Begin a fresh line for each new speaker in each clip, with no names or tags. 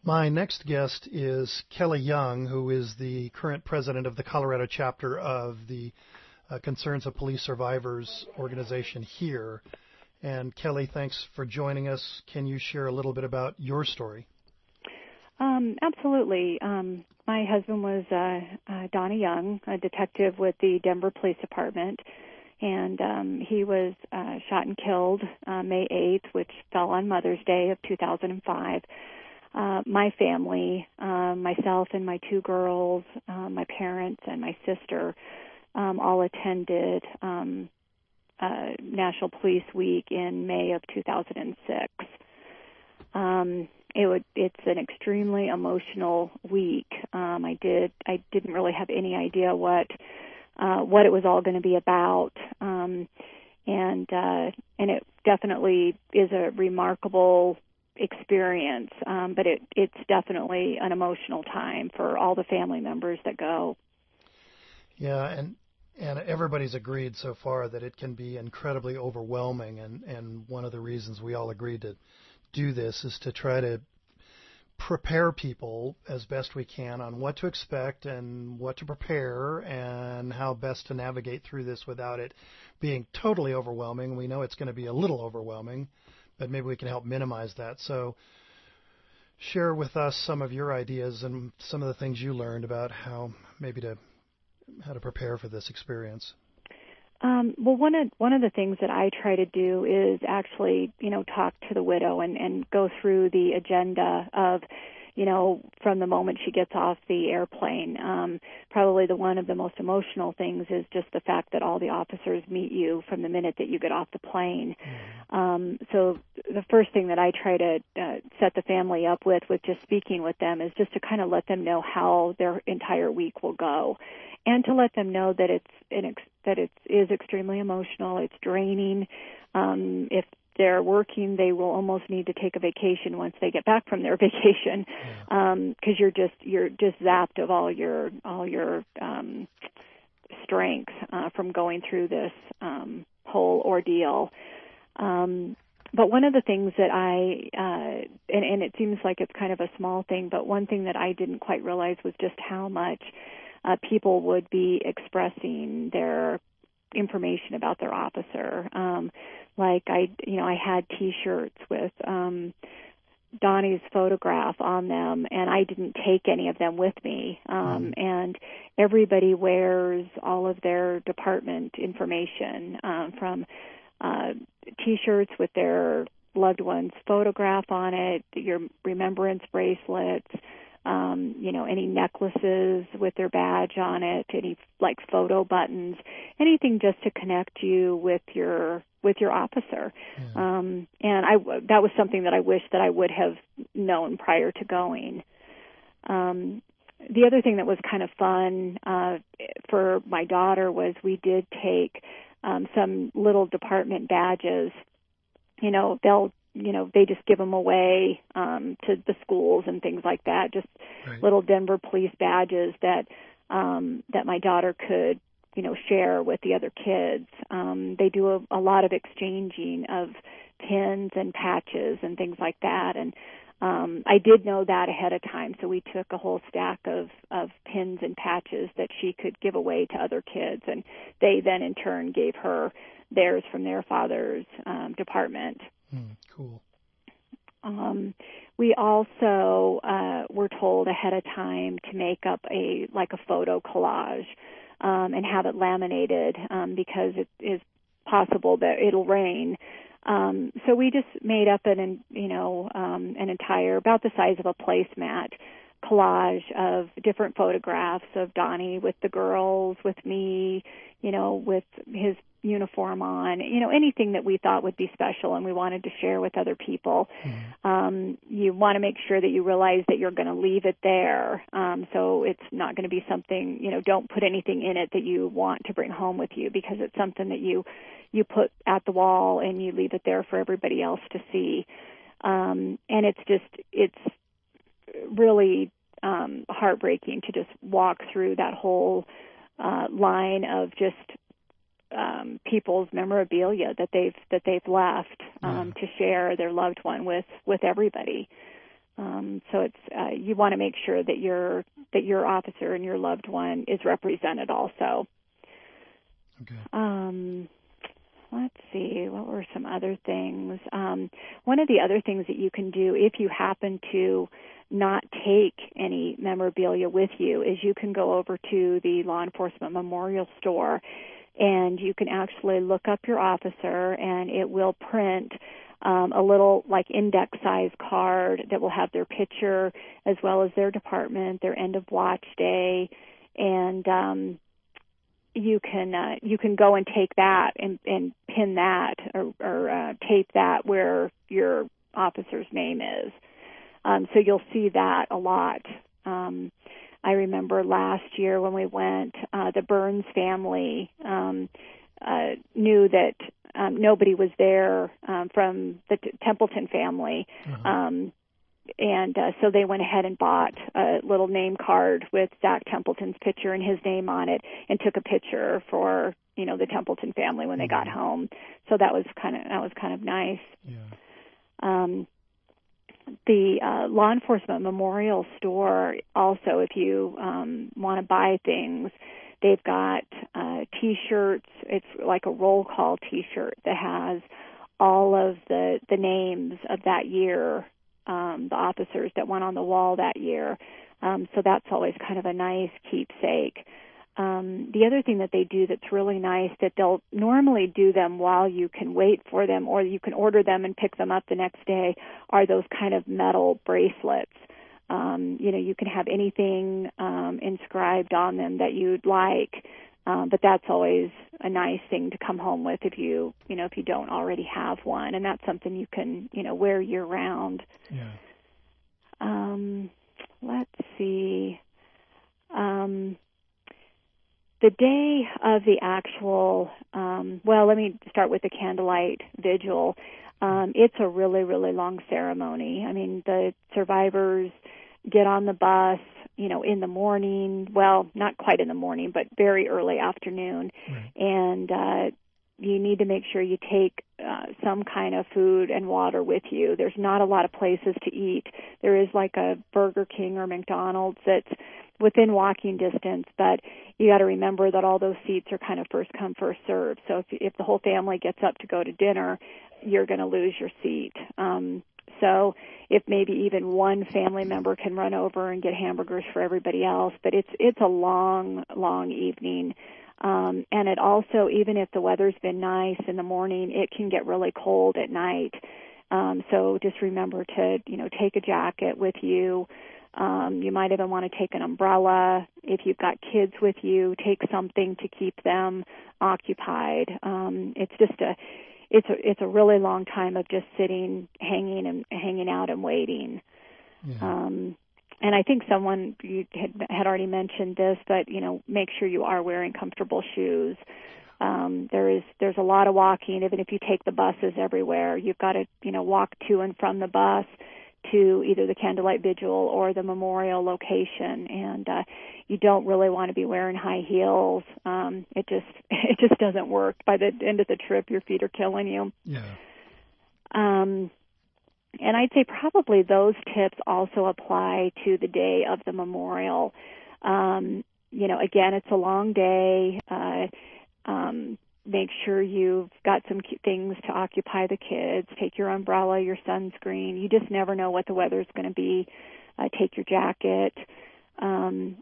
My next guest is Kelly Young, who is the current president of the Colorado chapter of the Concerns of Police Survivors organization here. And Kelly, thanks for joining us. Can you share a little bit about your story?
Absolutely. My husband was Donnie Young, a detective with the Denver Police Department, and he was shot and killed May 8th, which fell on Mother's Day of 2005. My family, myself and my two girls, my parents and my sister, all attended National Police Week in May of 2006. It's an extremely emotional week. I didn't really have any idea what it was all going to be about, and it definitely is a remarkable experience. But it's definitely an emotional time for all the family members that go.
Yeah, and everybody's agreed so far that it can be incredibly overwhelming, and one of the reasons we all agreed to do this is to try to prepare people as best we can on what to expect and what to prepare and how best to navigate through this without it being totally overwhelming. We know it's going to be a little overwhelming, but maybe we can help minimize that. So share with us some of your ideas and some of the things you learned about how to prepare for this experience.
Well, one of the things that I try to do is actually, talk to the widow and go through the agenda of, from the moment she gets off the airplane. Probably one of the most emotional things is just the fact that all the officers meet you from the minute that you get off the plane. So the first thing that I try to set the family up with just speaking with them is just to kind of let them know how their entire week will go, and to let them know that it is extremely emotional. It's draining. If they're working, they will almost need to take a vacation once they get back from their vacation, because you're just zapped of all your strength from going through this whole ordeal. But one of the things that and it seems like it's kind of a small thing, but one thing that I didn't quite realize was just how much people would be expressing their information about their officer. Like I had T-shirts with Donnie's photograph on them, and I didn't take any of them with me. And everybody wears all of their department information, from T-shirts with their loved one's photograph on it, your remembrance bracelets, any necklaces with their badge on it, any photo buttons, anything just to connect you with your officer. And that was something that I wish that I would have known prior to going. The other thing that was kind of fun for my daughter was we did take some little department badges. They just give them away to the schools and things like that, just little Denver police badges that my daughter could, share with the other kids. They do a lot of exchanging of pins and patches and things like that. And I did know that ahead of time, so we took a whole stack of pins and patches that she could give away to other kids, and they then in turn gave her theirs from their father's department.
Cool.
We also were told ahead of time to make up a photo collage and have it laminated because it is possible that it'll rain. So we just made up an entire, about the size of a placemat, collage of different photographs of Donnie with the girls, with me, with his uniform on, anything that we thought would be special and we wanted to share with other people. You want to make sure that you realize that you're going to leave it there. So it's not going to be something, don't put anything in it that you want to bring home with you, because it's something that you put at the wall and you leave it there for everybody else to see. And it's really heartbreaking to just walk through that whole line of just people's memorabilia that they've left to share their loved one with everybody. So it's you want to make sure that your officer and your loved one is represented also.
Okay.
Let's see, what were some other things? One of the other things that you can do if you happen to not take any memorabilia with you is you can go over to the law enforcement memorial store and you can actually look up your officer and it will print a little like index size card that will have their picture as well as their department, their end of watch day, and you can go and take that and pin that or tape that where your officer's name is. So you'll see that a lot. I remember last year when we went, the Burns family knew that nobody was there from the Templeton family. And so they went ahead and bought a little name card with Zach Templeton's picture and his name on it and took a picture for, the Templeton family when they got home. So that was kind of nice.
Yeah.
The law enforcement memorial store also, if you want to buy things, they've got T-shirts. It's like a roll call T-shirt that has all of the names of that year, the officers that went on the wall that year. So that's always kind of a nice keepsake. The other thing that they do that's really nice, that they'll normally do them while you can wait for them or you can order them and pick them up the next day, are those kind of metal bracelets. You can have anything inscribed on them that you'd like, but that's always a nice thing to come home with if you don't already have one, and that's something you can wear year round.
Yeah.
Let's see. The day of the actual, let me start with the candlelight vigil. It's a really, really long ceremony. I mean, the survivors get on the bus, in the morning. Well, not quite in the morning, but very early afternoon.
Right.
And you need to make sure you take some kind of food and water with you. There's not a lot of places to eat. There is like a Burger King or McDonald's that's within walking distance, but you got to remember that all those seats are kind of first come, first served. So if the whole family gets up to go to dinner, you're going to lose your seat. So if maybe even one family member can run over and get hamburgers for everybody else, but it's a long, long evening. And it also, even if the weather's been nice in the morning, it can get really cold at night. So just remember to, take a jacket with you. You might even want to take an umbrella. If you've got kids with you, take something to keep them occupied. It's a really long time of just sitting, hanging out and waiting.
Yeah.
And I think you had already mentioned this, but make sure you are wearing comfortable shoes. There's a lot of walking. Even if you take the buses everywhere, you've got to walk to and from the bus to either the candlelight vigil or the memorial location, and you don't really want to be wearing high heels. It just doesn't work. By the end of the trip, your feet are killing you.
Yeah.
And I'd say probably those tips also apply to the day of the memorial. Again, it's a long day. Make sure you've got some things to occupy the kids. Take your umbrella, your sunscreen. You just never know what the weather's going to be. Take your jacket. And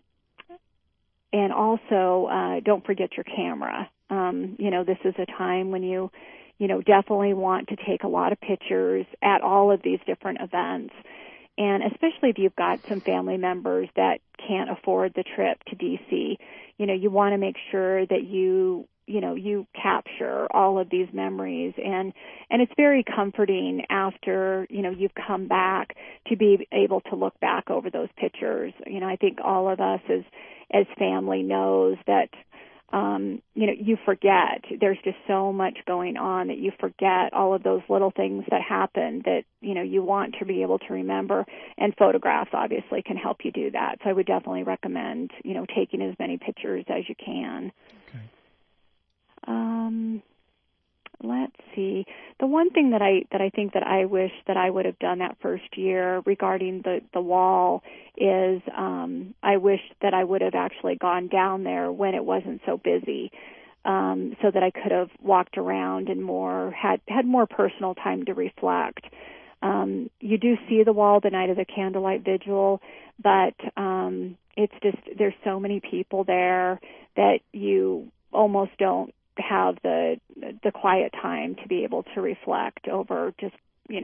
also, don't forget your camera. This is a time when you definitely want to take a lot of pictures at all of these different events. And especially if you've got some family members that can't afford the trip to D.C., you want to make sure that you capture all of these memories. And it's very comforting after, you've come back to be able to look back over those pictures. I think all of us as family knows that, you forget. There's just so much going on that you forget all of those little things that happen that, you want to be able to remember. And photographs obviously can help you do that. So I would definitely recommend, taking as many pictures as you can.
Okay.
let's see. The one thing that I think that I wish that I would have done that first year regarding the wall is I wish that I would have actually gone down there when it wasn't so busy, so that I could have walked around and had more personal time to reflect. You do see the wall the night of the candlelight vigil, but it's just there's so many people there that you almost don't have the quiet time to be able to reflect over just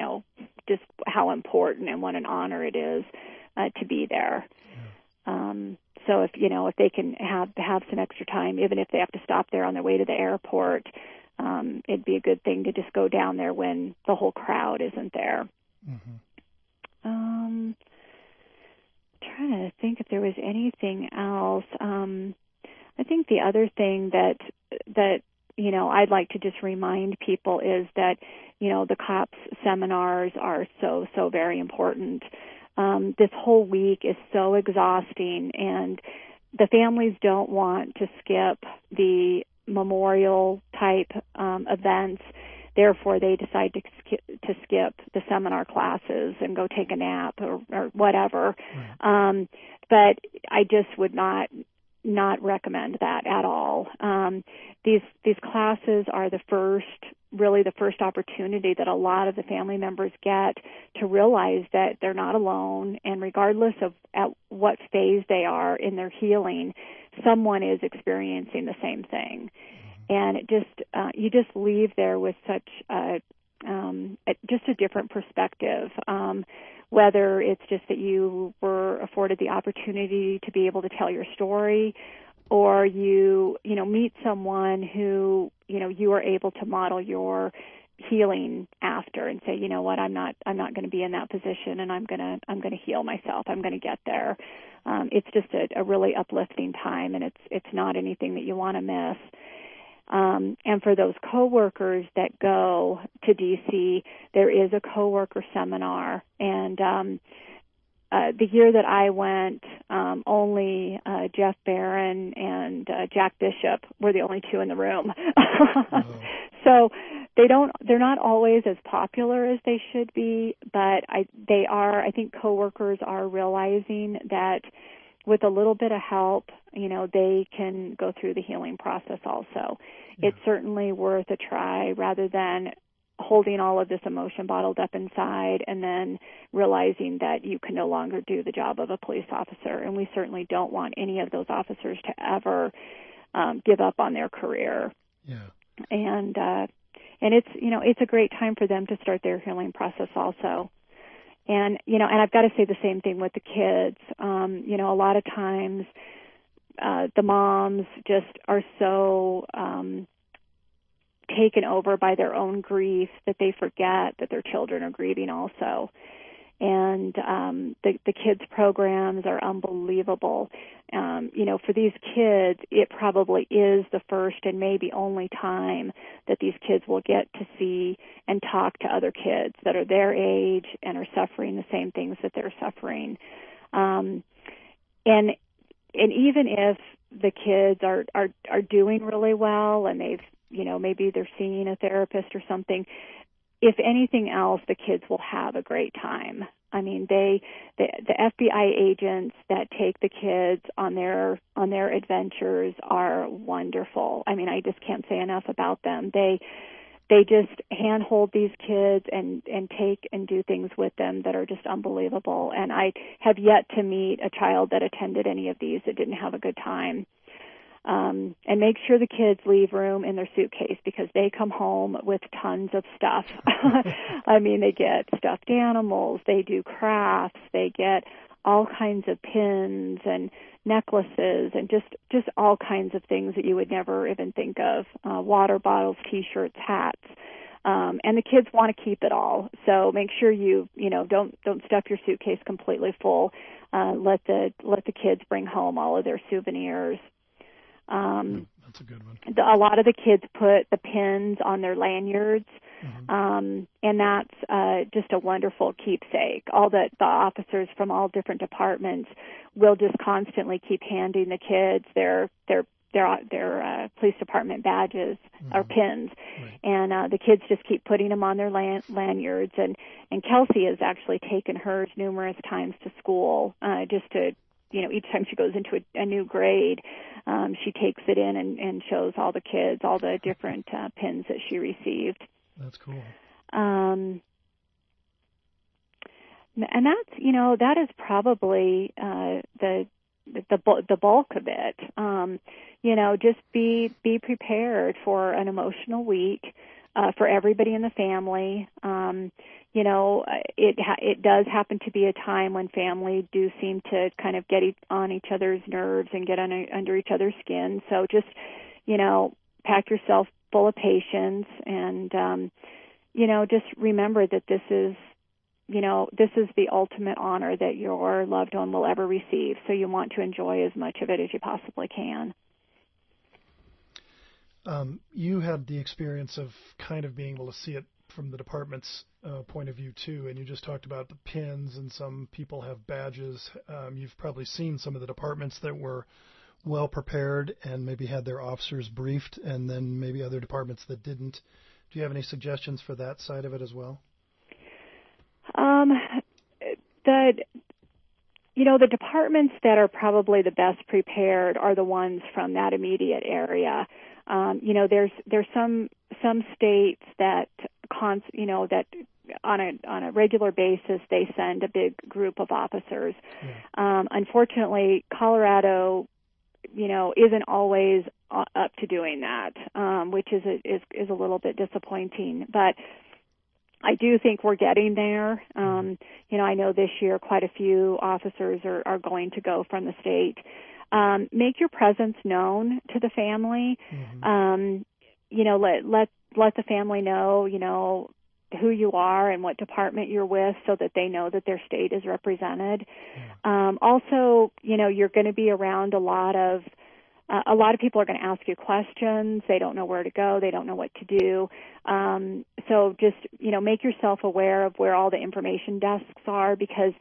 how important and what an honor it is to be there. Yeah. So if they can have some extra time, even if they have to stop there on their way to the airport, it'd be a good thing to just go down there when the whole crowd isn't there. Mm-hmm. Trying to think if there was anything else. I think the other thing that I'd like to just remind people is that the COPS seminars are so very important. This whole week is so exhausting, and the families don't want to skip the memorial type events. Therefore, they decide to skip the seminar classes and go take a nap or whatever. Right. But I just would not recommend that at all. These classes are the first opportunity that a lot of the family members get to realize that they're not alone, and regardless of at what phase they are in their healing, someone is experiencing the same thing. And it just you just leave there with such just a different perspective. Whether it's just that you were afforded the opportunity to be able to tell your story, or you meet someone who you are able to model your healing after and say, you know what, I'm not going to be in that position, and I'm going to heal myself. I'm going to get there. It's just a really uplifting time, and it's not anything that you want to miss. And for those coworkers that go to DC, there is a coworker seminar, and the year that I went, only Jeff Barron and Jack Bishop were the only two in the room. Oh. So they're not always as popular as they should be, but I think coworkers are realizing that with a little bit of help, they can go through the healing process also. Yeah. It's certainly worth a try rather than holding all of this emotion bottled up inside and then realizing that you can no longer do the job of a police officer. And we certainly don't want any of those officers to ever give up on their career. Yeah. And it's a great time for them to start their healing process also. And I've got to say the same thing with the kids. A lot of times the moms just are so taken over by their own grief that they forget that their children are grieving also. And the kids' programs are unbelievable. For these kids, it probably is the first and maybe only time that these kids will get to see and talk to other kids that are their age and are suffering the same things that they're suffering. And even if the kids are doing really well and they've maybe they're seeing a therapist or something, if anything else, the kids will have a great time. I mean, the FBI agents that take the kids on their adventures are wonderful. I mean, I just can't say enough about them. They just handhold these kids and take and do things with them that are just unbelievable. And I have yet to meet a child that attended any of these that didn't have a good time. And make sure the kids leave room in their suitcase because they come home with tons of stuff. I mean, they get stuffed animals, they do crafts, they get all kinds of pins and necklaces and just all kinds of things that you would never even think of, water bottles, T-shirts, hats. And the kids want to keep it all. So make sure you don't stuff your suitcase completely full. Let the kids bring home all of their souvenirs.
That's a good one.
A lot of the kids put the pins on their lanyards, and that's just a wonderful keepsake. All the officers from all different departments will just constantly keep handing the kids their their police department badges or pins,
Right.
and the kids just keep putting them on their lanyards. And Kelsey has actually taken hers numerous times to school, just to, each time she goes into a new grade, she takes it in and shows all the kids all the different pins that she received.
That's cool.
And that's, that is probably the bulk of it. Just be prepared for an emotional week for everybody in the family. It does happen to be a time when family do seem to kind of get on each other's nerves and get under each other's skin. So just, pack yourself full of patience and, just remember that this is the ultimate honor that your loved one will ever receive. So you want to enjoy as much of it as you possibly can.
You had the experience of kind of being able to see it from the department's point of view too, and you just talked about the pins, and some people have badges. You've probably seen some of the departments that were well prepared and maybe had their officers briefed, and then maybe other departments that didn't. Do you have any suggestions for that side of it as well? The departments that are probably the best prepared are the ones from that immediate area. There's some states that that on a regular basis they send a big group of officers. Yeah. Unfortunately, Colorado, isn't always up to doing that, which is a little bit disappointing. But I do think we're getting there. I know this year quite a few officers are going to go from the state. Make your presence known to the family. Mm-hmm. Let the family know, who you are and what department you're with, so that they know that their state is represented. Yeah. Also, you're going to be around a lot of people are going to ask you questions. They don't know where to go. They don't know what to do. So just, make yourself aware of where all the information desks are, because,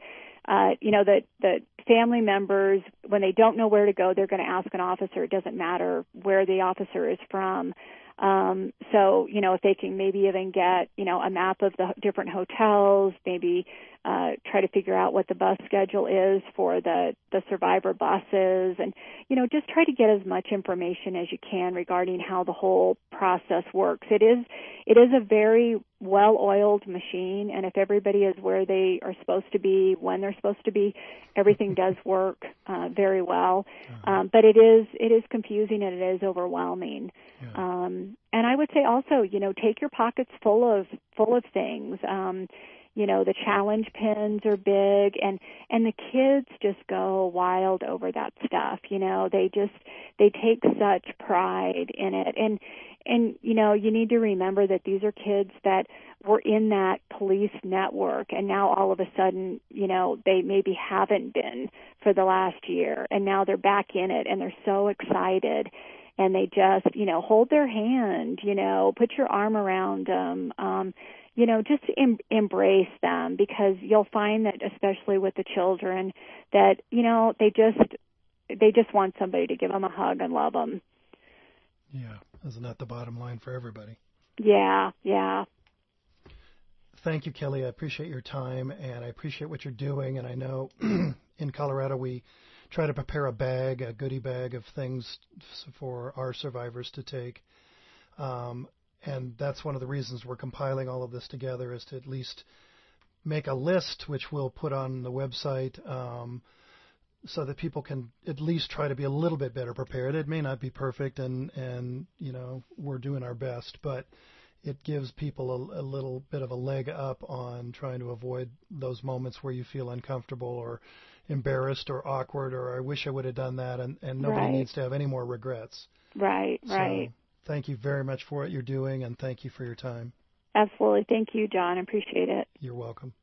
the family members, when they don't know where to go, they're going to ask an officer. It doesn't matter where the officer is from. So, if they can maybe even get, a map of the different hotels, maybe try to figure out what the bus schedule is for the survivor buses, and, just try to get as much information as you can regarding how the whole process works. It is a very well-oiled machine, and if everybody is where they are supposed to be, when they're supposed to be, everything does work very well. But it is confusing and it is overwhelming. Yeah. And I would say also, take your pockets full of things. The challenge pins are big, and the kids just go wild over that stuff. They take such pride in it. And you need to remember that these are kids that were in that police network, and now all of a sudden, they maybe haven't been for the last year, and now they're back in it, and they're so excited. And they just, hold their hand, put your arm around them, just embrace them, because you'll find that, especially with the children, that, they just want somebody to give them a hug and love them. Yeah. Isn't that the bottom line for everybody?
Yeah, yeah.
Thank you, Kelly. I appreciate your time, and I appreciate what you're doing. And I know in Colorado we try to prepare a goodie bag of things for our survivors to take. And that's one of the reasons we're compiling all of this together, is to at least make a list, which we'll put on the website, so that people can at least try to be a little bit better prepared. It may not be perfect, and we're doing our best, but it gives people a little bit of a leg up on trying to avoid those moments where you feel uncomfortable or embarrassed or awkward, or I wish I would have done that, and nobody
Right.
needs to have any more regrets.
Right.
So thank you very much for what you're doing, and thank you for your time.
Absolutely. Thank you, John. I appreciate it.
You're welcome.